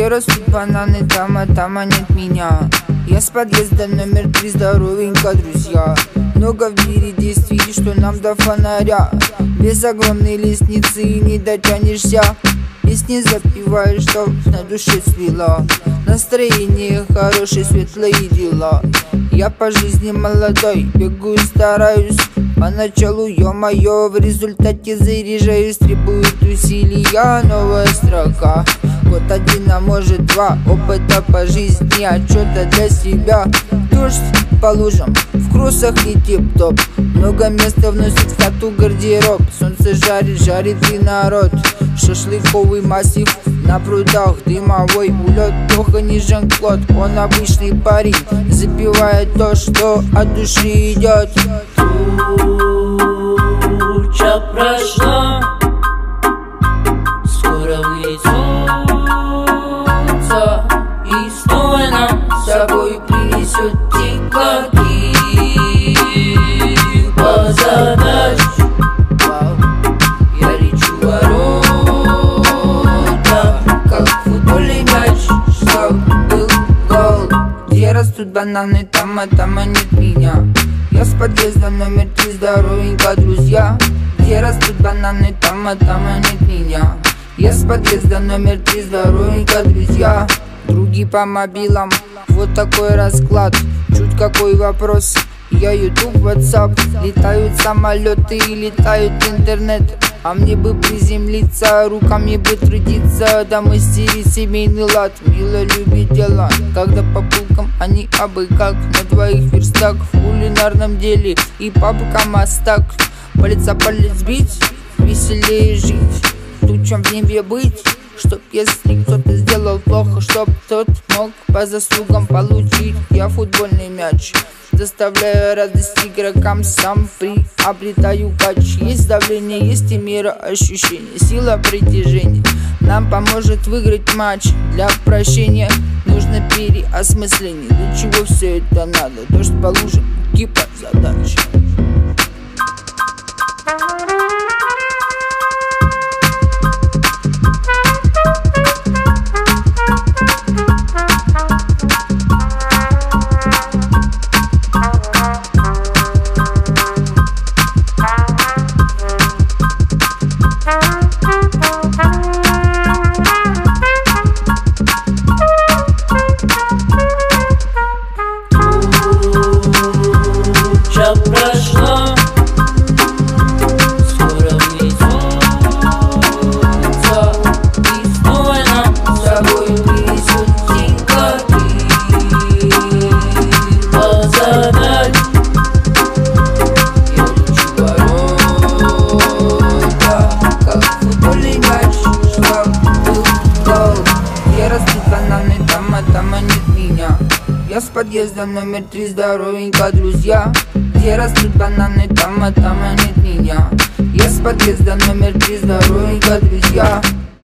растут бананы, там, а нет меня. Я с подъезда номер 3, здоровенько, друзья. Много в мире действий, что нам до фонаря. Без огромной лестницы не дотянешься. Песни запеваешь, что на душе свело. Настроение хорошее, светлые дела. Я по жизни молодой, бегу и стараюсь. Поначалу, ё-моё, в результате заряжаюсь. Требует усилия новая строка. Год один, а может два, опыта по жизни, отчета для себя. Дождь по лужам, в кроссах и тип-топ. Много места вносит в хату гардероб. Солнце жарит и народ. Шашлыковый массив на прудах, дымовой улет. Плохо не Жан-Клод, он обычный парень. Запивает то, что от души идет. Туча прошла, скоро выйдет солнце, и снова нам с собой принесет теплоты по задаче. Я лечу ворота, как футбольный мяч, чтоб был гол. Где растут бананы, там, а нет меня. Я с подъезда номер 3, здоровенько, друзья. Где растут бананы, там, а нет меня. Я с подъезда номер 3, здоровенько, друзья. Други по мобилам, вот такой расклад. Чуть какой вопрос, я YouTube, WhatsApp. Летают самолеты и летают интернет. А мне бы приземлиться, руками бы трудиться, да мастерить семейный лад. Мило любить дела, когда по булкам они абы как. На двоих верстах в кулинарном деле и папка мастак. Палец о палец бить, веселее жить, тучам в небе быть. Чтоб если кто-то сделал плохо, чтоб тот мог по заслугам получить. Я футбольный мяч, доставляю радость игрокам, сам приобретаю кач. Есть давление, есть и мироощущение, сила притяжения нам поможет выиграть матч. Для прощения нужно переосмысление. Для чего все это надо? Дождь по лужам, типа задача. Туча прошла, скоро выйдет солнце, и снова нам с собой принесет теплоты по задаче. Я лечу ворота, как футбольный мяч, чтоб был гол. Где растут бананы, там, а нет меня. Я с подъезда номер 3, здоровенько, друзья. Где растут бананы, там, а нет меня. Я с подъезда номер 3, здоровенько, друзья.